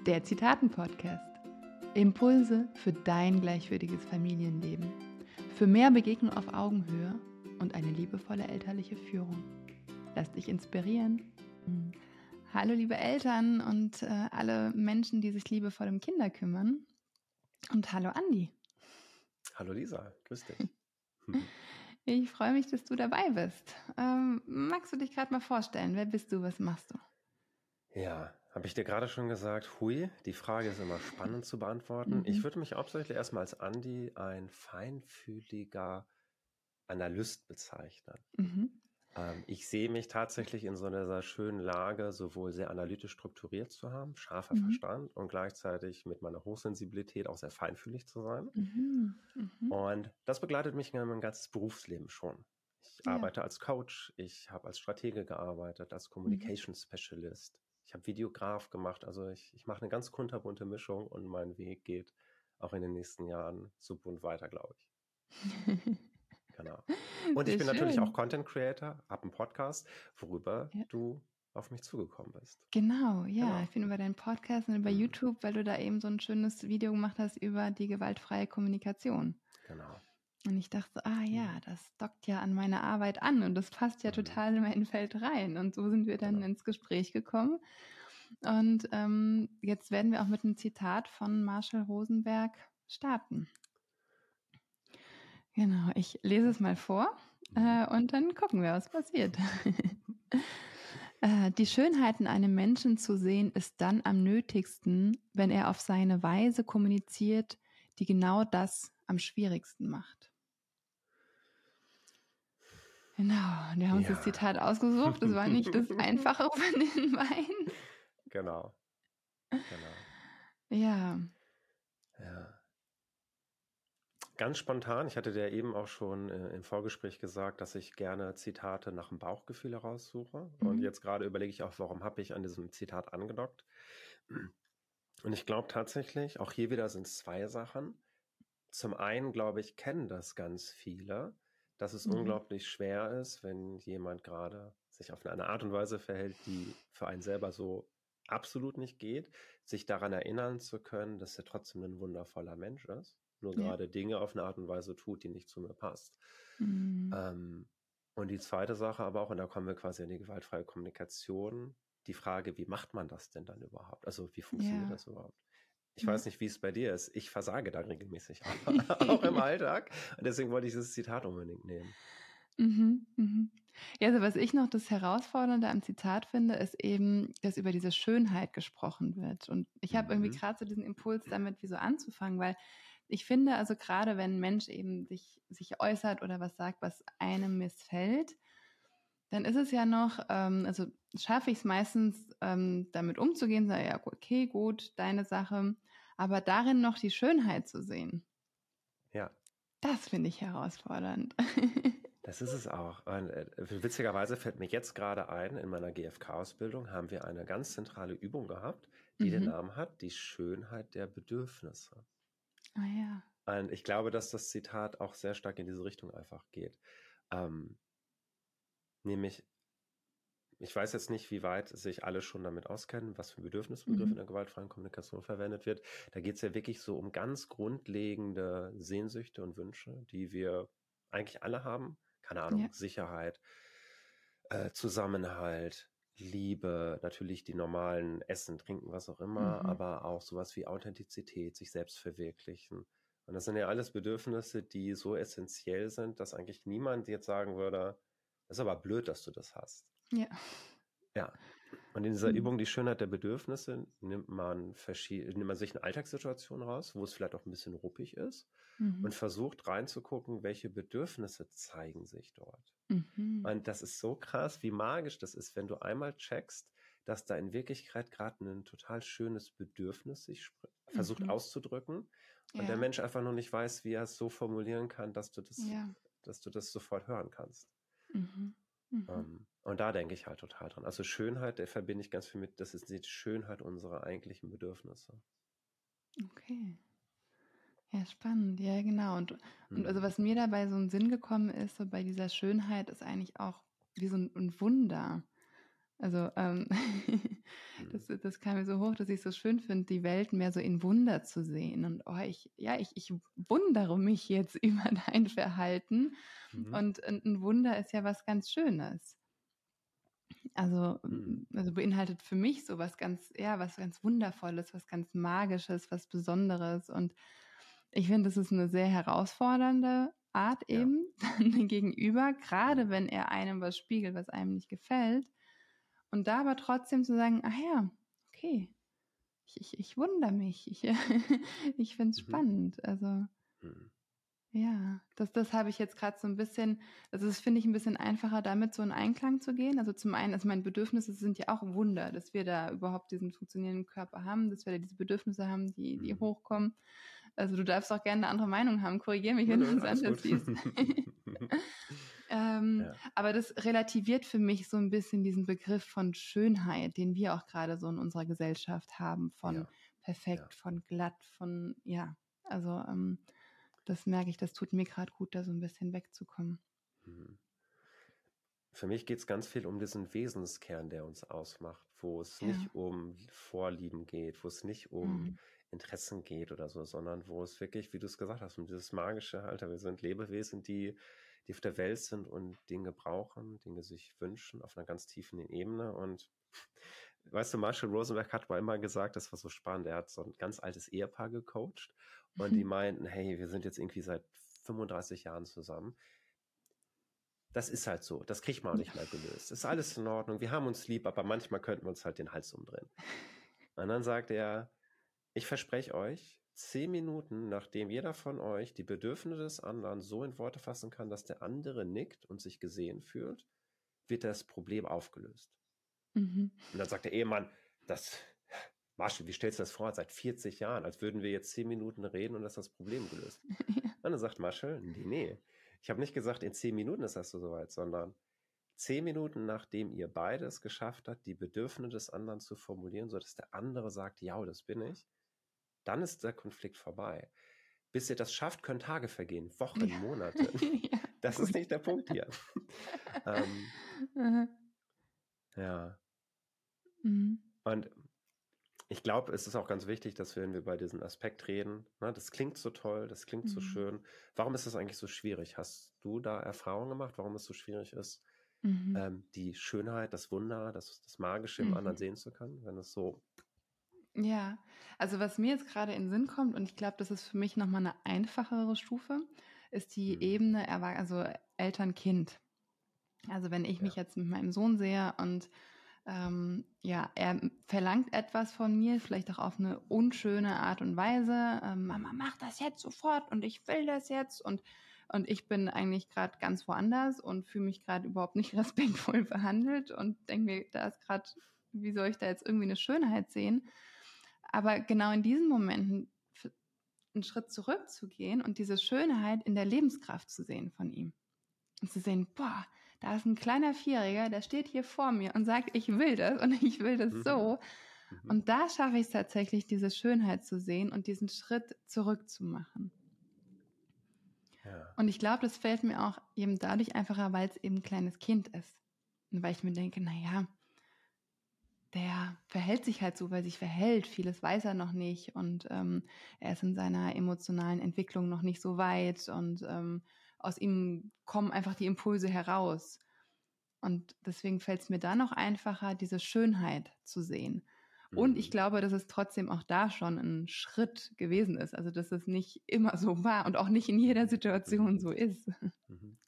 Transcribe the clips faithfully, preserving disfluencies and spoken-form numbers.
Der Zitaten-Podcast. Impulse für dein gleichwürdiges Familienleben. Für mehr Begegnung auf Augenhöhe und eine liebevolle elterliche Führung. Lass dich inspirieren. Hallo liebe Eltern und äh, alle Menschen, die sich liebevoll um Kinder kümmern. Und hallo Andi. Hallo Lisa, grüß dich. Ich freue mich, dass du dabei bist. Ähm, magst du dich gerade mal vorstellen? Wer bist du? Was machst du? Ja, habe ich dir gerade schon gesagt, hui, die Frage ist immer spannend zu beantworten. Mhm. Ich würde mich hauptsächlich erstmal als Andi, ein feinfühliger Analyst bezeichnen. Mhm. Ähm, ich sehe mich tatsächlich in so einer sehr schönen Lage, sowohl sehr analytisch strukturiert zu haben, scharfer Mhm. Verstand und gleichzeitig mit meiner Hochsensibilität auch sehr feinfühlig zu sein. Mhm. Mhm. Und das begleitet mich mein ganzes Berufsleben schon. Ich Ja. arbeite als Coach, ich habe als Stratege gearbeitet, als Communication Specialist. Ich habe Videograf gemacht, also ich, ich mache eine ganz kunterbunte Mischung und mein Weg geht auch in den nächsten Jahren so bunt weiter, glaube ich. Genau. Und ich Sehr bin natürlich auch schön. Content Creator, habe einen Podcast, worüber Ja. du auf mich zugekommen bist. Genau, ja. Genau. Ich bin über deinen Podcast und über Mhm. YouTube, weil du da eben so ein schönes Video gemacht hast über die gewaltfreie Kommunikation. Genau. Und ich dachte so, ah ja, Mhm. das dockt ja an meine Arbeit an und das passt ja Mhm. total in mein Feld rein. Und so sind wir dann Genau. ins Gespräch gekommen. Und ähm, jetzt werden wir auch mit einem Zitat von Marshall Rosenberg starten. Genau, ich lese es mal vor Mhm. äh, und dann gucken wir, was passiert. Äh, Die Schönheit in einem Menschen zu sehen, ist dann am nötigsten, wenn er auf seine Weise kommuniziert, die genau das am schwierigsten macht. Genau, wir haben uns das Ja. Zitat ausgesucht. Das war nicht das Einfache von den beiden. Genau. Genau. Ja. Ja. Ganz spontan, ich hatte dir eben auch schon äh, im Vorgespräch gesagt, dass ich gerne Zitate nach dem Bauchgefühl heraussuche. Und Mhm. jetzt gerade überlege ich auch, warum habe ich an diesem Zitat angedockt. Und ich glaube tatsächlich, auch hier wieder sind es zwei Sachen. Zum einen, glaube ich, kennen das ganz viele, dass es Mhm. unglaublich schwer ist, wenn jemand gerade sich auf eine Art und Weise verhält, die für einen selber so absolut nicht geht, sich daran erinnern zu können, dass er trotzdem ein wundervoller Mensch ist, nur Ja. gerade Dinge auf eine Art und Weise tut, die nicht zu mir passt. Mhm. Ähm, und die zweite Sache aber auch, und da kommen wir quasi in die gewaltfreie Kommunikation, die Frage, wie macht man das denn dann überhaupt? Also wie funktioniert Ja. das überhaupt? Ich Ja. weiß nicht, wie es bei dir ist. Ich versage da regelmäßig, auch im Alltag. Und deswegen wollte ich dieses Zitat unbedingt nehmen. Mhm, mhm. Ja, also was ich noch das Herausfordernde am Zitat finde, ist eben, dass über diese Schönheit gesprochen wird. Und ich habe irgendwie Mhm. gerade so diesen Impuls, damit wie so anzufangen, weil ich finde, also gerade wenn ein Mensch eben sich, sich äußert oder was sagt, was einem missfällt, dann ist es ja noch, ähm, also schaffe ich es meistens, ähm, damit umzugehen, sage ja, okay, gut, deine Sache, aber darin noch die Schönheit zu sehen, Ja, das finde ich herausfordernd. das ist es auch. Und, äh, witzigerweise fällt mir jetzt gerade ein, in meiner G F K-Ausbildung haben wir eine ganz zentrale Übung gehabt, die den Mhm. Namen hat, die Schönheit der Bedürfnisse. Ah ja. Und ich glaube, dass das Zitat auch sehr stark in diese Richtung einfach geht. Ähm, nämlich, ich weiß jetzt nicht, wie weit sich alle schon damit auskennen, was für ein Bedürfnisbegriff Mhm. in der gewaltfreien Kommunikation verwendet wird. Da geht es ja wirklich so um ganz grundlegende Sehnsüchte und Wünsche, die wir eigentlich alle haben. Keine Ahnung, Ja. Sicherheit, äh, Zusammenhalt, Liebe, natürlich die normalen Essen, Trinken, was auch immer, Mhm. aber auch sowas wie Authentizität, sich selbst verwirklichen. Und das sind ja alles Bedürfnisse, die so essentiell sind, dass eigentlich niemand jetzt sagen würde, das ist aber blöd, dass du das hast. Ja. Ja, und in dieser Mhm. Übung die Schönheit der Bedürfnisse nimmt man, verschied- nimmt man sich eine Alltagssituation raus, wo es vielleicht auch ein bisschen ruppig ist Mhm. und versucht reinzugucken, welche Bedürfnisse zeigen sich dort. Mhm. Und das ist so krass, wie magisch das ist, wenn du einmal checkst, dass da in Wirklichkeit gerade ein total schönes Bedürfnis sich spr- versucht Mhm. auszudrücken und der Ja. Mensch einfach nur nicht weiß, wie er es so formulieren kann, dass du das, Ja. dass du das sofort hören kannst. Mhm. Mhm. Ähm, und da denke ich halt total dran. Also Schönheit, der verbinde ich ganz viel mit, das ist die Schönheit unserer eigentlichen Bedürfnisse. Okay. Ja, spannend. Ja, genau. Und, und also Hm. was mir dabei so ein Sinn gekommen ist, so bei dieser Schönheit, ist eigentlich auch wie so ein, ein Wunder. Also ähm, Hm. das, das das kam mir so hoch, dass ich so schön finde, die Welt mehr so in Wunder zu sehen. Und oh, ich, ja, ich, ich wundere mich jetzt über dein Verhalten. Mhm. Und ein ein Wunder ist ja was ganz Schönes. Also, Mhm. also beinhaltet für mich so was ganz, ja, was ganz Wundervolles, was ganz Magisches, was Besonderes. Und ich finde, das ist eine sehr herausfordernde Art Ja. eben dann gegenüber, gerade Mhm. wenn er einem was spiegelt, was einem nicht gefällt. Und da aber trotzdem zu sagen, ach ja, okay, ich, ich, ich wundere mich. Ich, ich finde es Mhm. spannend. Also, Mhm. ja, das, das habe ich jetzt gerade so ein bisschen, also das finde ich ein bisschen einfacher, damit so in Einklang zu gehen. Also zum einen, also meine Bedürfnisse sind ja auch ein Wunder, dass wir da überhaupt diesen funktionierenden Körper haben, dass wir da diese Bedürfnisse haben, die, die Mhm. hochkommen. Also du darfst auch gerne eine andere Meinung haben. Korrigiere mich, Nö, wenn du nö, es alles anders gut. siehst. ähm, Ja. aber das relativiert für mich so ein bisschen diesen Begriff von Schönheit, den wir auch gerade so in unserer Gesellschaft haben, von Ja. Ja. perfekt, von glatt, von, ja, also ähm, das merke ich, das tut mir gerade gut, da so ein bisschen wegzukommen. Mhm. Für mich geht es ganz viel um diesen Wesenskern, der uns ausmacht, wo es Ja. nicht um Vorlieben geht, wo es nicht um Mhm. Interessen geht oder so, sondern wo es wirklich, wie du es gesagt hast, um dieses magische, Alter, wir sind Lebewesen, die, die auf der Welt sind und Dinge brauchen, Dinge sich wünschen auf einer ganz tiefen Ebene. Und weißt du, Marshall Rosenberg hat mal immer gesagt, das war so spannend, er hat so ein ganz altes Ehepaar gecoacht und die meinten, hey, wir sind jetzt irgendwie seit fünfunddreißig Jahren zusammen. Das ist halt so. Das kriegt man auch Ja. nicht mehr gelöst. Ist alles in Ordnung. Wir haben uns lieb, aber manchmal könnten wir uns halt den Hals umdrehen. Und dann sagt er, ich verspreche euch, zehn Minuten, nachdem jeder von euch die Bedürfnisse des anderen so in Worte fassen kann, dass der andere nickt und sich gesehen fühlt, wird das Problem aufgelöst. Mhm. Und dann sagt der Ehemann, das, Marshall, wie stellst du das vor? Seit vierzig Jahren, als würden wir jetzt zehn Minuten reden und das ist das Problem gelöst. Ja. Und dann sagt Marshall, nee, nee. Ich habe nicht gesagt, in zehn Minuten ist das so soweit, sondern zehn Minuten, nachdem ihr beide es geschafft habt, die Bedürfnisse des anderen zu formulieren, sodass der andere sagt, ja, das bin ich, dann ist der Konflikt vorbei. Bis ihr das schafft, können Tage vergehen, Wochen, Ja. Monate. Ja, Das ist gut. nicht der Punkt hier. ähm, Aha. ja, Mhm. und ich glaube, es ist auch ganz wichtig, dass wir, wenn wir bei diesem Aspekt reden, ne, das klingt so toll, das klingt so Mhm. schön. Warum ist das eigentlich so schwierig? Hast du da Erfahrungen gemacht, warum es so schwierig ist, Mhm. ähm, die Schönheit, das Wunder, das, das Magische im anderen Mhm. sehen zu können, wenn es so, Ja, also was mir jetzt gerade in den Sinn kommt, und ich glaube, das ist für mich nochmal eine einfachere Stufe, ist die hm, Ebene, Erwa- also Eltern-Kind. Also wenn ich mich ja, jetzt mit meinem Sohn sehe und ähm, ja, er verlangt etwas von mir, vielleicht auch auf eine unschöne Art und Weise. Ähm, Mama, hm, mach das jetzt sofort und ich will das jetzt. Und, und ich bin eigentlich gerade ganz woanders und fühle mich gerade überhaupt nicht respektvoll behandelt und denke mir, da ist gerade, wie soll ich da jetzt irgendwie eine Schönheit sehen? Aber genau in diesen Momenten f- einen Schritt zurückzugehen und diese Schönheit in der Lebenskraft zu sehen von ihm. Und zu sehen, boah, da ist ein kleiner Vierjähriger, der steht hier vor mir und sagt, ich will das und ich will das mhm, so. mhm, Und da schaffe ich es tatsächlich, diese Schönheit zu sehen und diesen Schritt zurückzumachen. ja, Und ich glaube, das fällt mir auch eben dadurch einfacher, weil es eben ein kleines Kind ist. Und weil ich mir denke, naja, der verhält sich halt so, weil er sich verhält. Vieles weiß er noch nicht und ähm, er ist in seiner emotionalen Entwicklung noch nicht so weit und ähm, aus ihm kommen einfach die Impulse heraus. Und deswegen fällt es mir da noch einfacher, diese Schönheit zu sehen. Und ich mhm, glaube, dass es trotzdem auch da schon ein Schritt gewesen ist. Also, dass es nicht immer so war und auch nicht in jeder mhm, mhm, Situation so ist. mhm.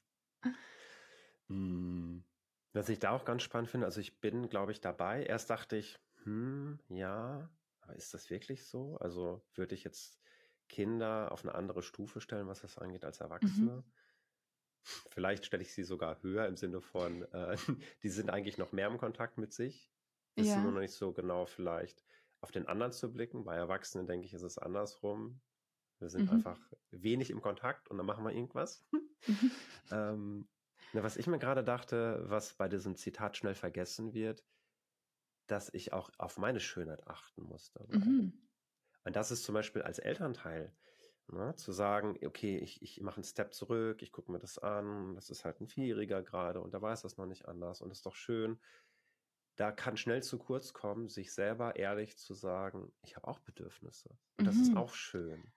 Hm, was ich da auch ganz spannend finde, also ich bin, glaube ich, dabei. Erst dachte ich, hm, ja, aber ist das wirklich so? Also würde ich jetzt Kinder auf eine andere Stufe stellen, was das angeht, als Mhm. Erwachsene? Vielleicht stelle ich sie sogar höher im Sinne von, äh, die sind eigentlich noch mehr im Kontakt mit sich, wissen nur Ja. noch nicht so genau vielleicht auf den anderen zu blicken. Bei Erwachsenen, denke ich, ist es andersrum. Wir sind Mhm. einfach wenig im Kontakt und dann machen wir irgendwas. Mhm. ähm, na, was ich mir gerade dachte, was bei diesem Zitat schnell vergessen wird, dass ich auch auf meine Schönheit achten muss dabei. Mhm. Und das ist zum Beispiel als Elternteil, ne, zu sagen, okay, ich, ich mache einen Step zurück, ich gucke mir das an, das ist halt ein Vierjähriger gerade und da weiß das noch nicht anders und das ist doch schön. da kann schnell zu kurz kommen, sich selber ehrlich zu sagen, ich habe auch Bedürfnisse. Und das ist Mhm. auch schön.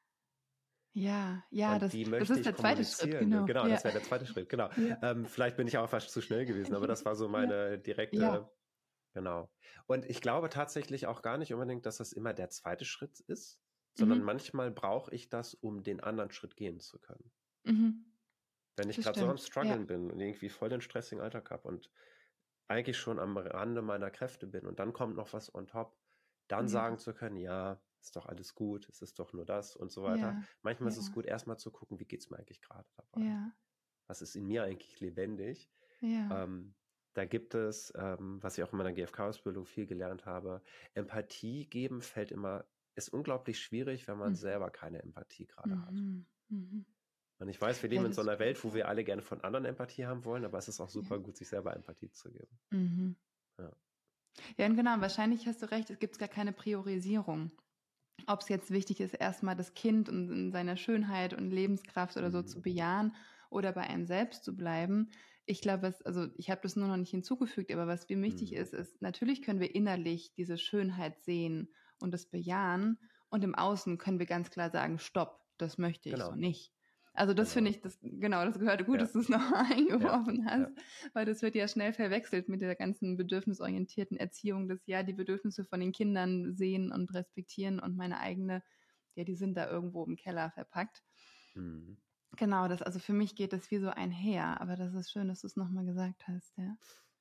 Ja, ja, Und das die das möchte ist ich der zweite Schritt, kommunizieren. Ne? genau. Genau, Ja. das wäre der zweite Schritt. Genau. Ja. Ähm, vielleicht bin ich auch fast zu schnell gewesen, aber das war so Ja. meine Ja. direkte, genau. Und ich glaube tatsächlich auch gar nicht unbedingt, dass das immer der zweite Schritt ist, sondern Mhm. manchmal brauche ich das, um den anderen Schritt gehen zu können. Mhm. Wenn ich Das gerade so am stimmt. Ja. Struggeln bin und irgendwie voll den stressigen Alltag habe und eigentlich schon am Rande meiner Kräfte bin und dann kommt noch was on top, dann Ja. sagen zu können, ja, ist doch alles gut, es ist doch nur das und so weiter. Ja. Manchmal ist es Ja. gut, erstmal zu gucken, wie geht's mir eigentlich gerade dabei? Ja. Was ist in mir eigentlich lebendig? Ja. Ähm, da gibt es, ähm, was ich auch in meiner G F K-Ausbildung viel gelernt habe, Empathie geben fällt immer, ist unglaublich schwierig, wenn man Mhm. selber keine Empathie gerade hat. Mhm. Mhm. Und ich weiß, wir Ja, leben in so das einer stimmt, Welt, wo ja. wir alle gerne von anderen Empathie haben wollen, aber es ist auch Ja. super gut, sich selber Empathie zu geben. Mhm. Ja. Ja, und genau, wahrscheinlich hast du recht, es gibt gar keine Priorisierung. Ob es jetzt wichtig ist, erstmal das Kind und in seiner Schönheit und Lebenskraft oder so zu Mhm. bejahen oder bei einem selbst zu bleiben. Ich glaube, was, also ich habe das nur noch nicht hinzugefügt, aber was mir wichtig Mhm. ist, ist, natürlich können wir innerlich diese Schönheit sehen und das bejahen und im Außen können wir ganz klar sagen, stopp, das möchte ich so Genau, nicht. Also das finde genau. ich, das, genau, das gehört gut, Ja, dass du es noch ja, eingeworfen hast, ja. weil das wird ja schnell verwechselt mit der ganzen bedürfnisorientierten Erziehung, dass ja die Bedürfnisse von den Kindern sehen und respektieren und meine eigene, ja, die sind da irgendwo im Keller verpackt. Mhm. Genau, das, also für mich geht das wie so einher, aber das ist schön, dass du es nochmal gesagt hast, ja.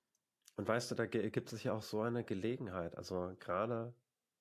Und weißt du, da ge- gibt es ja auch so eine Gelegenheit, also gerade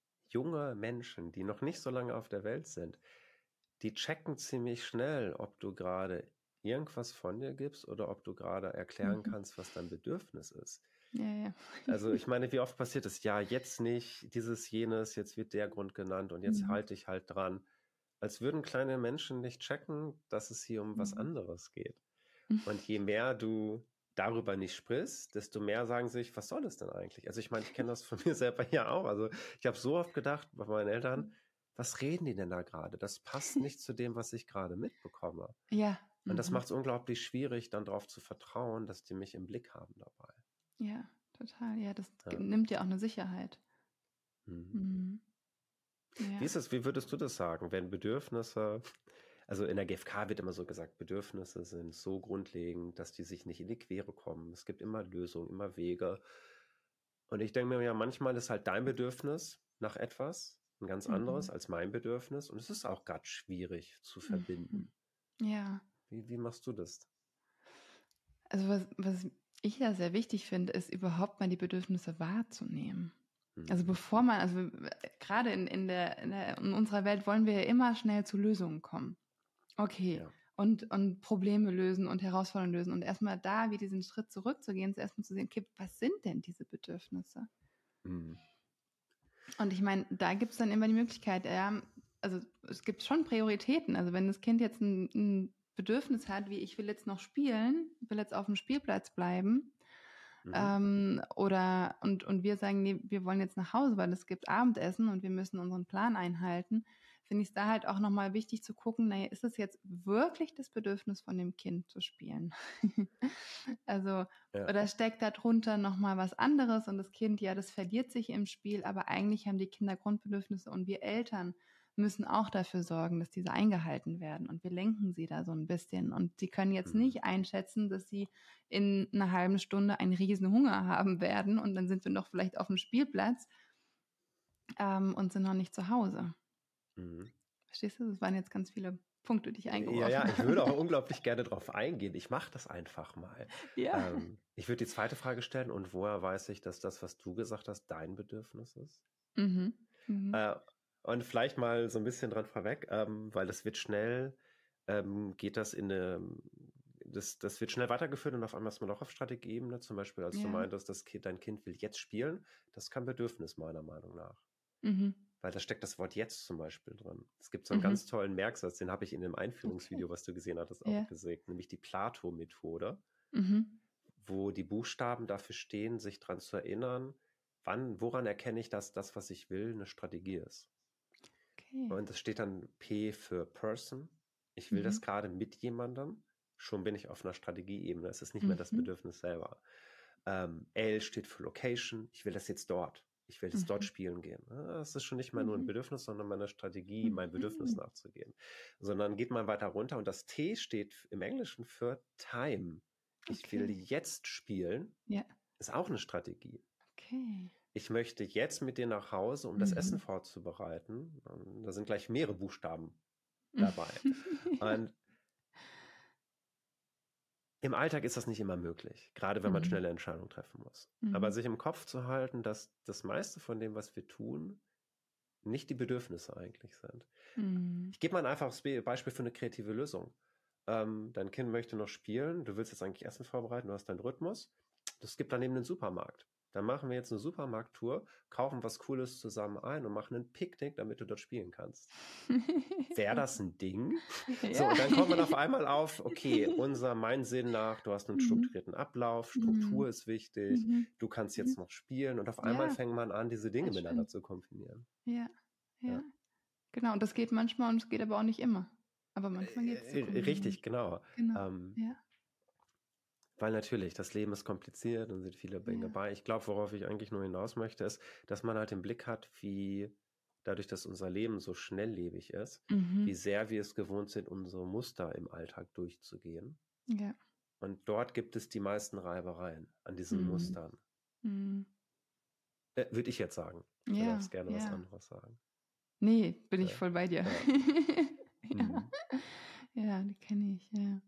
junge Menschen, die noch nicht so lange auf der Welt sind, die checken ziemlich schnell, ob du gerade irgendwas von dir gibst oder ob du gerade erklären Mhm. kannst, was dein Bedürfnis ist. Ja, ja. Also ich meine, wie oft passiert es? Ja, jetzt nicht, dieses, jenes, jetzt wird der Grund genannt und jetzt Mhm. halte ich halt dran. Als würden kleine Menschen nicht checken, dass es hier um was Mhm. anderes geht. Und je mehr du darüber nicht sprichst, desto mehr sagen sich, was soll das denn eigentlich? Also ich meine, ich kenne das von mir selber ja auch. Also ich habe so oft gedacht bei meinen Eltern, was reden die denn da gerade? Das passt nicht zu dem, was ich gerade mitbekomme. Ja. Und das Mhm. macht es unglaublich schwierig, dann darauf zu vertrauen, dass die mich im Blick haben dabei. Ja, total. Ja, das Ja. nimmt ja auch eine Sicherheit. Mhm. Mhm. Wie Ja. ist es, wie würdest du das sagen, wenn Bedürfnisse, also in der G F K wird immer so gesagt, Bedürfnisse sind so grundlegend, dass die sich nicht in die Quere kommen. Es gibt immer Lösungen, immer Wege. Und ich denke mir ja, manchmal ist halt dein Bedürfnis nach etwas ein ganz anderes Mhm. als mein Bedürfnis. Und es ist auch gerade schwierig zu Mhm. verbinden. Ja. Wie, wie machst du das? Also was, was ich ja sehr wichtig finde, ist überhaupt mal die Bedürfnisse wahrzunehmen. Also Mhm. bevor man, also äh, gerade in, in, der, in, der, in unserer Welt wollen wir ja immer schnell zu Lösungen kommen. Okay. Ja. Und, und Probleme lösen und Herausforderungen lösen. Und erstmal da wie diesen Schritt zurückzugehen, zuerst mal zu sehen, okay, was sind denn diese Bedürfnisse? Mhm. Und ich meine, da gibt es dann immer die Möglichkeit, ja, also es gibt schon Prioritäten. Also wenn das Kind jetzt ein, ein Bedürfnis hat, wie ich will jetzt noch spielen, will jetzt auf dem Spielplatz bleiben, Mhm. ähm, oder und, und wir sagen, nee, wir wollen jetzt nach Hause, weil es gibt Abendessen und wir müssen unseren Plan einhalten, finde ich es da halt auch nochmal wichtig zu gucken, naja, ist es jetzt wirklich das Bedürfnis von dem Kind zu spielen? Also, Ja. oder steckt darunter nochmal was anderes und das Kind, ja, das verliert sich im Spiel, aber eigentlich haben die Kinder Grundbedürfnisse und wir Eltern müssen auch dafür sorgen, dass diese eingehalten werden und wir lenken sie da so ein bisschen und sie können jetzt Mhm. nicht einschätzen, dass sie in einer halben Stunde einen riesen Hunger haben werden und dann sind wir noch vielleicht auf dem Spielplatz ähm, und sind noch nicht zu Hause. Mhm. Verstehst du? Das waren jetzt ganz viele Punkte, die ich Ja, eingeworfen ja, habe. ich würde auch unglaublich gerne drauf eingehen. Ich mache das einfach mal. Ja. Ähm, ich würde die zweite Frage stellen, und woher weiß ich, dass das, was du gesagt hast, dein Bedürfnis ist? Mhm. Mhm. Äh, und vielleicht mal so ein bisschen dran vorweg, ähm, weil das wird schnell, ähm, geht das in eine, das, das wird schnell weitergeführt und auf einmal ist man auch auf Strategieebene, zum Beispiel, als du Ja. meintest, das Kind, dein Kind will jetzt spielen, das ist kein Bedürfnis meiner Meinung nach. Mhm. Weil da steckt das Wort jetzt zum Beispiel drin. Es gibt so einen Mhm. ganz tollen Merksatz, den habe ich in dem Einführungsvideo, Okay. was du gesehen hattest, auch Ja. gesehen, nämlich die Plato-Methode, Mhm. wo die Buchstaben dafür stehen, sich daran zu erinnern, wann, woran erkenne ich, dass das, was ich will, eine Strategie ist. Okay. Und es steht dann P für Person. Ich will Mhm. das gerade mit jemandem. Schon bin ich auf einer Strategieebene. Es ist nicht mehr das Mhm. Bedürfnis selber. Ähm, L steht für Location. Ich will das jetzt dort. Ich will jetzt dort Mhm. spielen gehen. Das ist schon nicht mehr nur ein Mhm. Bedürfnis, sondern meine Strategie, mein Bedürfnis Mhm. nachzugehen. Sondern geht man weiter runter und das T steht im Englischen für Time. Ich will Okay. jetzt spielen. Ja. Ist auch eine Strategie. Okay. Ich möchte jetzt mit dir nach Hause, um das Essen Mhm. vorzubereiten. Und da sind gleich mehrere Buchstaben dabei. Und im Alltag ist das nicht immer möglich, gerade wenn man Mhm. schnelle Entscheidungen treffen muss. Aber Mhm. sich im Kopf zu halten, dass das meiste von dem, was wir tun, nicht die Bedürfnisse eigentlich sind. Mhm. Ich gebe mal ein einfaches Be- Beispiel für eine kreative Lösung. Ähm, dein Kind möchte noch spielen, du willst jetzt eigentlich Essen vorbereiten, du hast deinen Rhythmus. Es gibt daneben einen Supermarkt. Dann machen wir jetzt eine Supermarkttour, kaufen was Cooles zusammen ein und machen ein Picknick, damit du dort spielen kannst. Wäre das ein Ding? So, Ja. und dann kommt man auf einmal auf, okay, unser, mein Sinn nach, du hast einen Mhm. strukturierten Ablauf, Mhm. Struktur ist wichtig, Mhm. du kannst Mhm. jetzt noch spielen und auf einmal Ja, fängt man an, diese Dinge voll miteinander schön. zu kombinieren. Ja, ja. Ja. Genau, und das geht manchmal und es geht aber auch nicht immer. Aber manchmal geht es zu Äh, kombinieren. Richtig, genau. Genau. Ähm, Ja, weil natürlich, das Leben ist kompliziert und sind viele Dinge ja. bei. Ich glaube, worauf ich eigentlich nur hinaus möchte, ist, dass man halt den Blick hat, wie dadurch, dass unser Leben so schnelllebig ist, Mhm. wie sehr wir es gewohnt sind, unsere Muster im Alltag durchzugehen. Ja. Und dort gibt es die meisten Reibereien an diesen Mhm. Mustern. Mhm. Äh, würde ich jetzt sagen. Du Ja, darfst gerne was ja. anderes sagen. Nee, bin ich Ja, voll bei dir. ja. Ja. Mhm. Ja, die kenne ich, ja.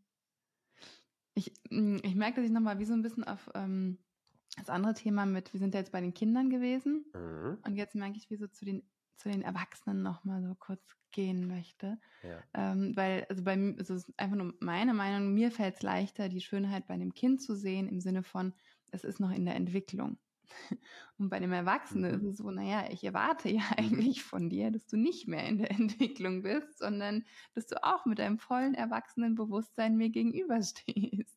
Ich, mm, ich merke, dass ich nochmal wie so ein bisschen auf ähm, das andere Thema mit, wir sind ja jetzt bei den Kindern gewesen Mhm. und jetzt merke ich, wie so zu den, zu den Erwachsenen nochmal so kurz gehen möchte. Ja. Ähm, weil, also bei mir, also es ist einfach nur meine Meinung, mir fällt es leichter, die Schönheit bei einem Kind zu sehen, im Sinne von, es ist noch in der Entwicklung. Und bei dem Erwachsenen ist Mhm. es so, naja, ich erwarte ja Mhm. eigentlich von dir, dass du nicht mehr in der Entwicklung bist, sondern dass du auch mit deinem vollen erwachsenen Bewusstsein mir gegenüberstehst.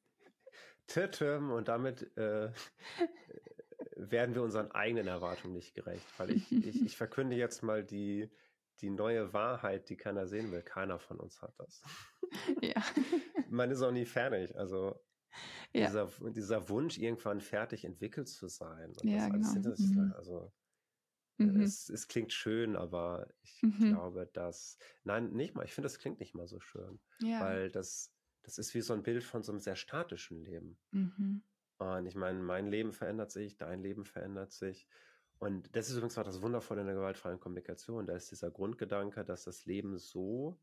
Tütüm, und damit äh, werden wir unseren eigenen Erwartungen nicht gerecht, weil ich, ich, ich verkünde jetzt mal die, die neue Wahrheit, die keiner sehen will. Keiner von uns hat das. Ja. Man ist auch nie fertig. Also Ja, dieser, dieser Wunsch, irgendwann fertig entwickelt zu sein und das ja, alles genau. hinter sich zu, Mhm. also äh, Mhm. es, es klingt schön, aber ich Mhm. glaube, dass, nein, nicht mal, ich finde, das klingt nicht mal so schön, Ja. weil das, das ist wie so ein Bild von so einem sehr statischen Leben. Mhm. Und ich meine, mein Leben verändert sich, dein Leben verändert sich. Und das ist übrigens auch das Wundervolle in der gewaltfreien Kommunikation. Da ist dieser Grundgedanke, dass das Leben so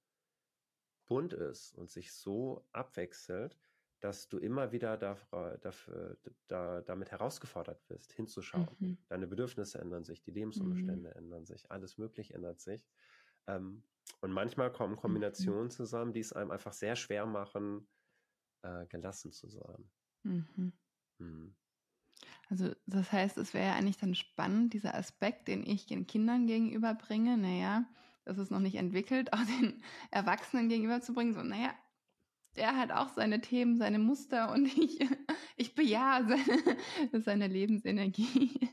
bunt ist und sich so abwechselt, dass du immer wieder dafür, dafür, da, damit herausgefordert wirst, hinzuschauen. Mhm. Deine Bedürfnisse ändern sich, die Mhm. Lebensumstände ändern sich, alles Mögliche ändert sich. Ähm, und manchmal kommen Mhm. Kombinationen zusammen, die es einem einfach sehr schwer machen, äh, gelassen zu sein. Mhm. Hm. Also das heißt, es wäre ja eigentlich dann spannend, dieser Aspekt, den ich den Kindern gegenüberbringe, naja, das ist noch nicht entwickelt, auch den Erwachsenen gegenüberzubringen, so, naja, der hat auch seine Themen, seine Muster und ich, ich bejahe seine, seine Lebensenergie.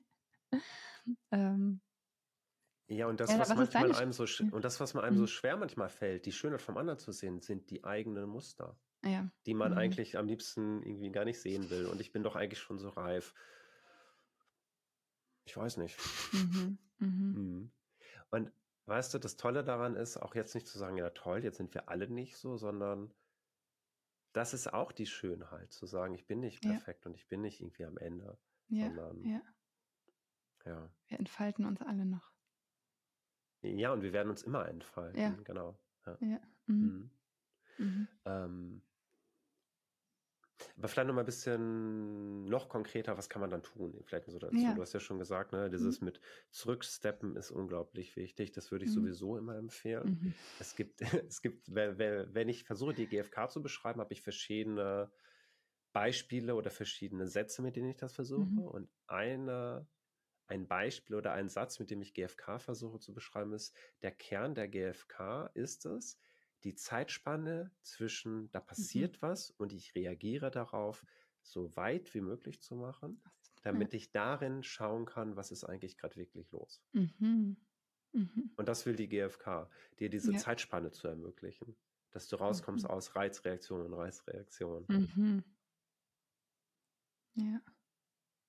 ähm, Ja, und das, ja, was was ist manchmal deine... einem so, sch- Ja. und das, was man einem so Mhm. schwer manchmal fällt, die Schönheit vom anderen zu sehen, sind die eigenen Muster, Ja. die man Mhm. eigentlich am liebsten irgendwie gar nicht sehen will. Und ich bin doch eigentlich schon so reif. Ich weiß nicht. Mhm. Mhm. Mhm. Und weißt du, das Tolle daran ist, auch jetzt nicht zu sagen, ja toll, jetzt sind wir alle nicht so, sondern das ist auch die Schönheit, zu sagen, ich bin nicht Ja. perfekt und ich bin nicht irgendwie am Ende, Ja. sondern Ja. ja. Wir entfalten uns alle noch. Ja, und wir werden uns immer Ja. entfalten, genau. Ja. Ja. Mhm. Mhm. Mhm. Ähm, Aber vielleicht noch mal ein bisschen noch konkreter, was kann man dann tun in vielleicht in Situationen? Ja. Du hast ja schon gesagt, ne, Mhm. dieses mit Zurücksteppen ist unglaublich wichtig. Das würde ich Mhm. sowieso immer empfehlen. Mhm. Es gibt, es gibt, we- we- wenn ich versuche, die G F K zu beschreiben, habe ich verschiedene Beispiele oder verschiedene Sätze, mit denen ich das versuche. Mhm. Und eine, ein Beispiel oder ein Satz, mit dem ich G F K versuche zu beschreiben, ist, der Kern der G F K ist es, die Zeitspanne zwischen, da Mhm. passiert was und ich reagiere darauf, so weit wie möglich zu machen, Ja. damit ich darin schauen kann, was ist eigentlich gerade wirklich los. Mhm. Mhm. Und das will die G F K, dir diese Ja. Zeitspanne zu ermöglichen, dass du rauskommst Mhm. aus Reizreaktion und Reizreaktion. Mhm. Ja.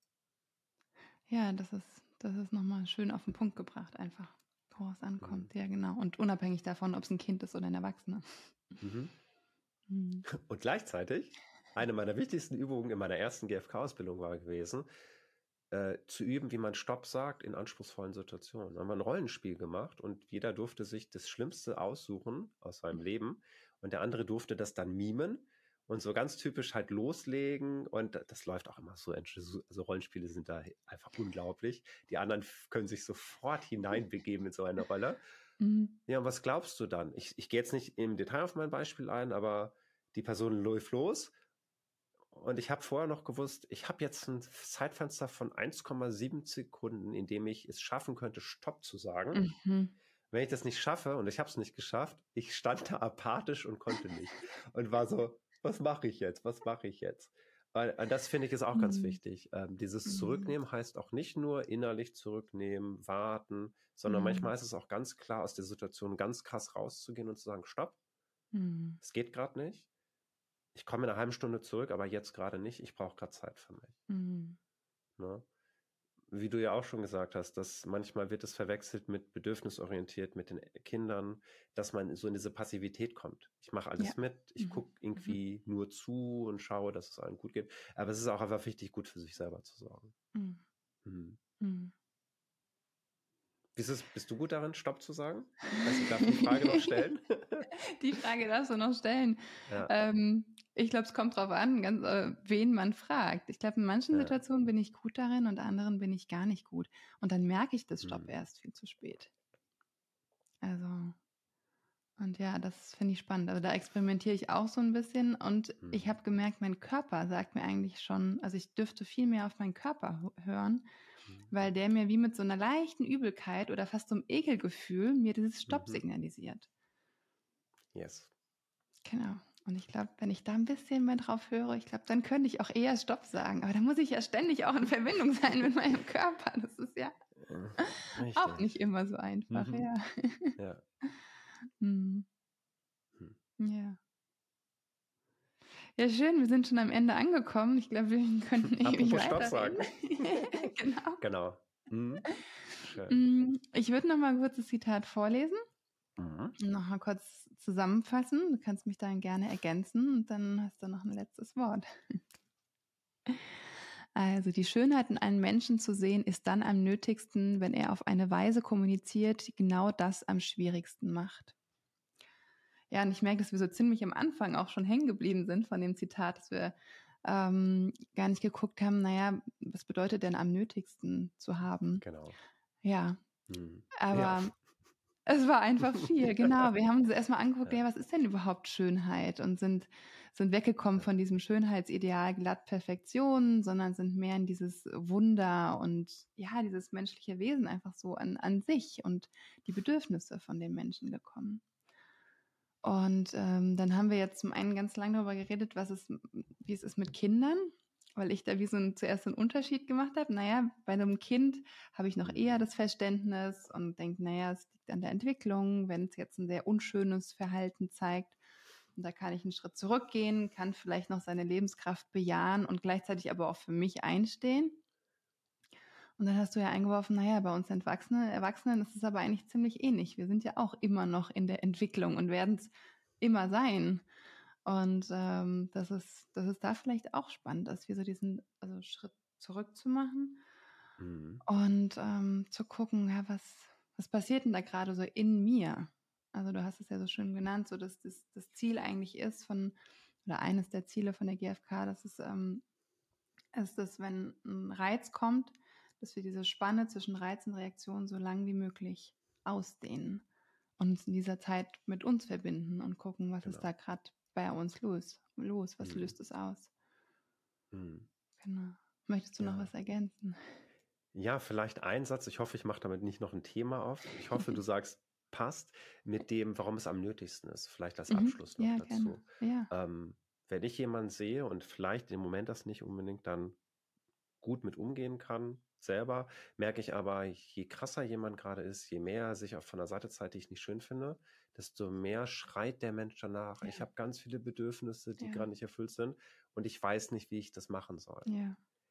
Ja, das ist, das ist nochmal schön auf den Punkt gebracht, einfach, woraus es Mhm. ankommt. Ja, genau. Und unabhängig davon, ob es ein Kind ist oder ein Erwachsener. Mhm. Mhm. Und gleichzeitig, eine meiner wichtigsten Übungen in meiner ersten G F K-Ausbildung war gewesen, äh, zu üben, wie man Stopp sagt in anspruchsvollen Situationen. Da haben wir ein Rollenspiel gemacht und jeder durfte sich das Schlimmste aussuchen aus seinem Leben und der andere durfte das dann mimen und so ganz typisch halt loslegen und da- das läuft auch immer so. Also Rollenspiele sind da einfach unglaublich. Die anderen f- können sich sofort hineinbegeben in so eine Rolle. Mhm. Ja, und was glaubst du dann? Ich, ich gehe jetzt nicht im Detail auf mein Beispiel ein, aber die Person läuft los und ich habe vorher noch gewusst, ich habe jetzt ein Zeitfenster von eins Komma sieben Sekunden, in dem ich es schaffen könnte, Stopp zu sagen. Mhm. Wenn ich das nicht schaffe, und ich habe es nicht geschafft, ich stand da apathisch und konnte nicht. Und war so, was mache ich jetzt? Was mache ich jetzt? Weil, äh, das finde ich ist auch ganz Mhm. wichtig. Ähm, dieses Mhm. Zurücknehmen heißt auch nicht nur innerlich zurücknehmen, warten, sondern Mhm. manchmal ist es auch ganz klar, aus der Situation ganz krass rauszugehen und zu sagen, Stopp, Mhm. es geht gerade nicht. Ich komme in einer halben Stunde zurück, aber jetzt gerade nicht. Ich brauche gerade Zeit für mich. Mhm. Ne? Wie du ja auch schon gesagt hast, dass manchmal wird es verwechselt mit bedürfnisorientiert mit den Kindern, dass man so in diese Passivität kommt. Ich mache Ja. alles mit, ich Mhm. gucke irgendwie nur zu und schaue, dass es allen gut geht. Aber es ist auch einfach wichtig, gut für sich selber zu sorgen. Mhm. Mhm. Mhm. Wie ist es, bist du gut darin, Stopp zu sagen? Ich weiß nicht, darf ich die Frage noch stellen? Die Frage darfst du noch stellen. Ja, Ähm, ich glaube, es kommt drauf an, ganz, äh, wen man fragt. Ich glaube, in manchen ja. Situationen bin ich gut darin und anderen bin ich gar nicht gut. Und dann merke ich das Stopp Mhm. erst viel zu spät. Also, und ja, das finde ich spannend. Also da experimentiere ich auch so ein bisschen und ich Mhm. habe gemerkt, mein Körper sagt mir eigentlich schon, also ich dürfte viel mehr auf meinen Körper h- hören, Mhm. weil der mir wie mit so einer leichten Übelkeit oder fast so einem Ekelgefühl mir dieses Stopp Mhm. signalisiert. Yes. Genau. Und ich glaube, wenn ich da ein bisschen mehr drauf höre, ich glaube, dann könnte ich auch eher Stopp sagen. Aber da muss ich ja ständig auch in Verbindung sein mit meinem Körper. Das ist ja Äh, auch nicht Richtig. immer so einfach, Mhm. ja. Ja. Hm, Hm. ja. Ja, schön, wir sind schon am Ende angekommen. Ich glaube, wir könnten ewig Apropos Stopp weiterreden. sagen. Genau. Genau. Mhm. Schön. Hm, Ich würde noch mal kurz das Zitat vorlesen Mhm. und noch mal kurz zusammenfassen. Du kannst mich dann gerne ergänzen und dann hast du noch ein letztes Wort. Also die Schönheit in einem Menschen zu sehen, ist dann am nötigsten, wenn er auf eine Weise kommuniziert, die genau das am schwierigsten macht. Ja, und ich merke, dass wir so ziemlich am Anfang auch schon hängen geblieben sind von dem Zitat, dass wir ähm, gar nicht geguckt haben, naja, was bedeutet denn am nötigsten zu haben? Genau. Ja, Mhm. Ja. aber es war einfach viel, genau. Wir haben uns erstmal angeguckt, Ja, ja, was ist denn überhaupt Schönheit? Und sind, sind weggekommen ja, von diesem Schönheitsideal glatt Perfektion, sondern sind mehr in dieses Wunder und ja, dieses menschliche Wesen einfach so an, an sich und die Bedürfnisse von den Menschen gekommen. Und ähm, dann haben wir jetzt zum einen ganz lange darüber geredet, was es, wie es ist mit Kindern, weil ich da wie so ein, zuerst so einen Unterschied gemacht habe. Naja, bei einem Kind habe ich noch eher mhm. das Verständnis und denke, naja, es liegt an der Entwicklung, wenn es jetzt ein sehr unschönes Verhalten zeigt. Und da kann ich einen Schritt zurückgehen, kann vielleicht noch seine Lebenskraft bejahen und gleichzeitig aber auch für mich einstehen. Und dann hast du ja eingeworfen, naja, bei uns Erwachsene, Erwachsenen ist es aber eigentlich ziemlich ähnlich. Wir sind ja auch immer noch in der Entwicklung und werden es immer sein. Und ähm, das ist, das ist da vielleicht auch spannend, dass wir so diesen also Schritt zurück zu machen Mhm. und ähm, zu gucken, ja, was, was passiert denn da gerade so in mir? Also du hast es ja so schön genannt, so dass das, das Ziel eigentlich ist von, oder eines der Ziele von der G F K, dass es ähm, ist es, wenn ein Reiz kommt, dass wir diese Spanne zwischen Reiz und Reaktion so lang wie möglich ausdehnen und uns in dieser Zeit mit uns verbinden und gucken, was ist Genau. da gerade bei uns los, los, was Mhm. löst es aus. Mhm. Genau. Möchtest du noch Ja. was ergänzen? Ja, vielleicht ein Satz. Ich hoffe, ich mache damit nicht noch ein Thema auf. Ich hoffe, du sagst, passt mit dem, warum es am nötigsten ist. Vielleicht als Mhm. Abschluss noch Ja, gerne. dazu. Ja. Ähm, wenn ich jemanden sehe und vielleicht im Moment das nicht unbedingt dann gut mit umgehen kann, selber, merke ich aber, je krasser jemand gerade ist, je mehr er sich auch von der Seite zeigt, die ich nicht schön finde, desto mehr schreit der Mensch danach. Ich Ja. habe ganz viele Bedürfnisse, die Ja. gerade nicht erfüllt sind und ich weiß nicht, wie ich das machen soll. Ja.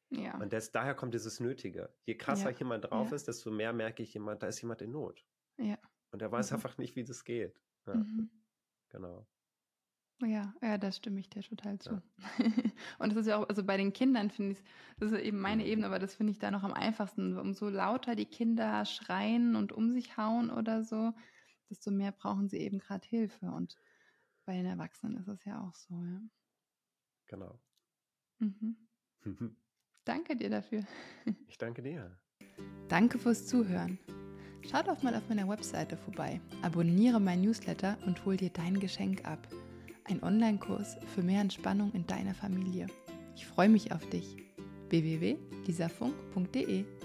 Ja. Und das, daher kommt dieses Nötige. Je krasser Ja. jemand drauf Ja. ist, desto mehr merke ich jemand, da ist jemand in Not. Ja. Und er weiß Mhm. einfach nicht, wie das geht. Ja, Mhm. genau. Ja, ja, da stimme ich dir total zu. Ja. Und das ist ja auch, also bei den Kindern finde ich, das ist eben meine Mhm. Ebene, aber das finde ich da noch am einfachsten. Umso lauter die Kinder schreien und um sich hauen oder so, desto mehr brauchen sie eben gerade Hilfe. Und bei den Erwachsenen ist es ja auch so, ja. Genau. Mhm. Danke dir dafür. Ich danke dir. Danke fürs Zuhören. Schau doch mal auf meiner Webseite vorbei, abonniere mein Newsletter und hol dir dein Geschenk ab. Ein Online-Kurs für mehr Entspannung in deiner Familie. Ich freue mich auf dich. w w w punkt lisa funk punkt de